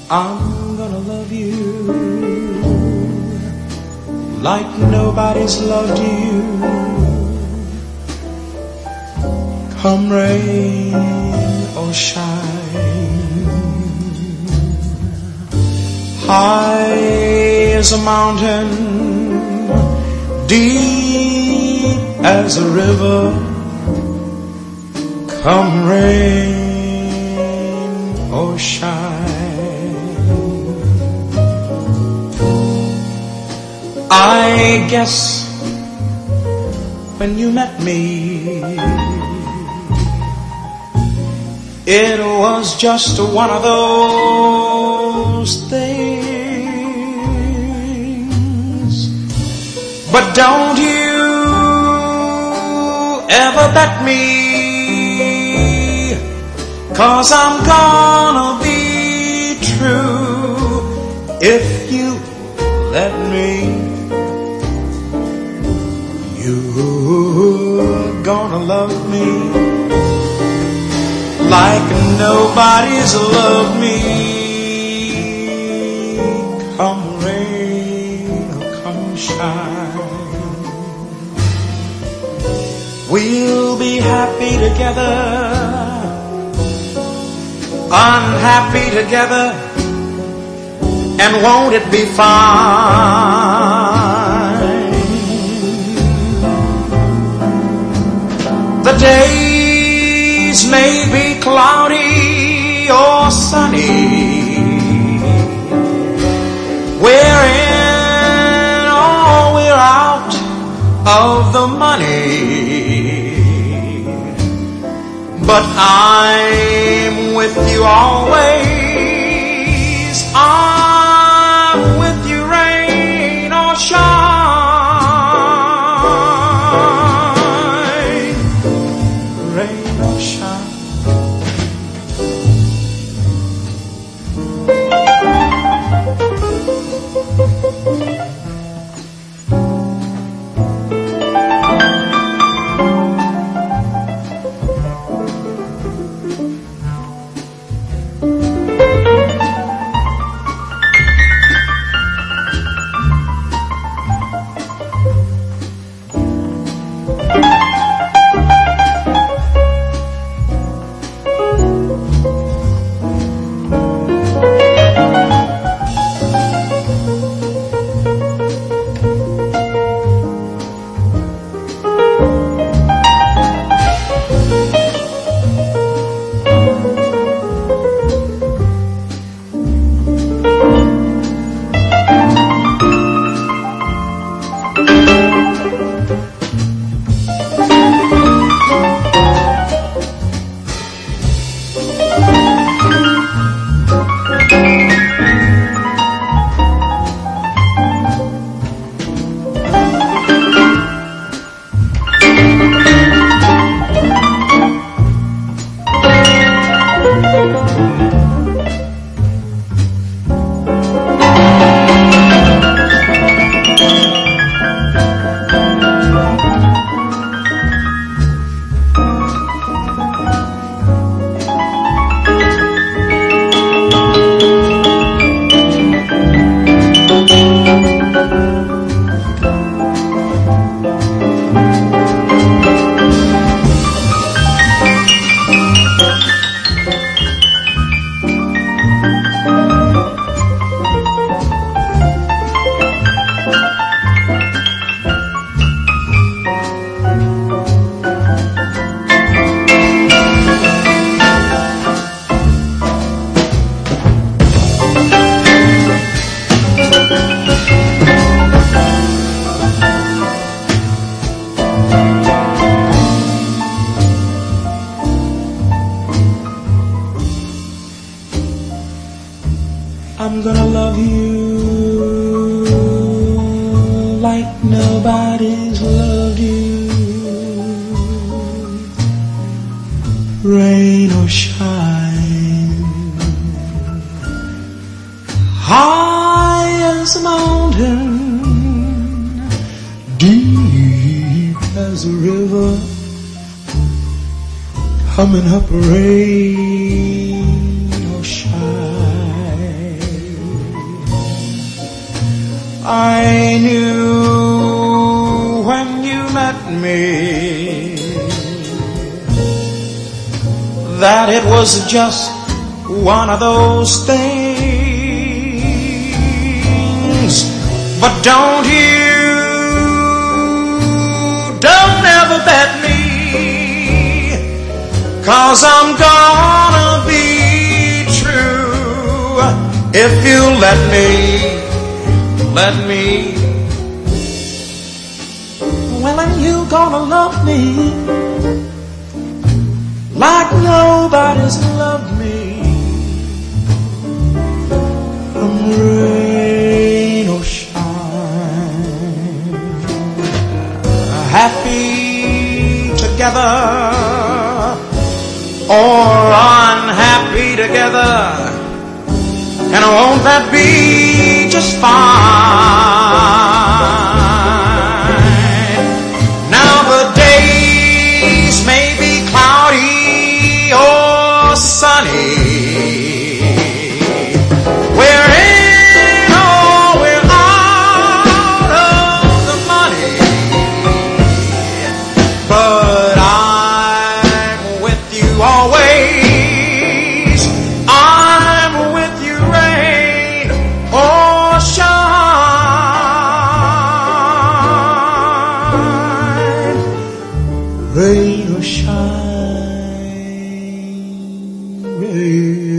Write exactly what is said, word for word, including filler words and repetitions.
I'm gonna love you like nobody's loved you. Come rain or shine, high as a mountain, deep as a river. Come rain or shine, I guess when you met me, it was just one of those things. But don't you ever bet me, 'cause I'm gonna be true if you let me. You're gonna love me like nobody's loved me. Come rain or come shine, we'll be happy together, unhappy together, and won't it be fine? The days may be cloudy or sunny, we're in or we're out of the money, but I'm with you always. I'm with you rain or shine, rain or shine. I'm gonna love you like nobody's loved you, rain or shine, high as a mountain, deep as a river, coming up rain or shine. me that it was just one of those things. But don't you, don't ever bet me, 'cause I'm gonna be true if you let me, let me. Well, and you gonna love me like nobody's loved me, from rain or shine, happy together or unhappy together, and won't that be just fine? Now the days may be cloudy or sunny, we're in or we're out of the money, but I'm with you always. I'm with you, rain or shine, rain or shine, rain.